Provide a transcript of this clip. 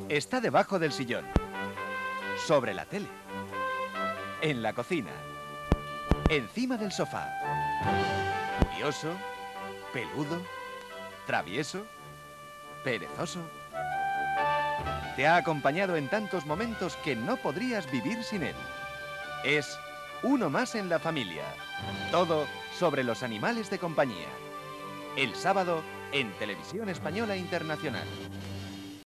Está debajo del sillón, sobre la tele, en la cocina, encima del sofá. Curioso, peludo, travieso, perezoso. Te ha acompañado en tantos momentos que no podrías vivir sin él. Es uno más en la familia. Todo sobre los animales de compañía. El sábado en Televisión Española Internacional.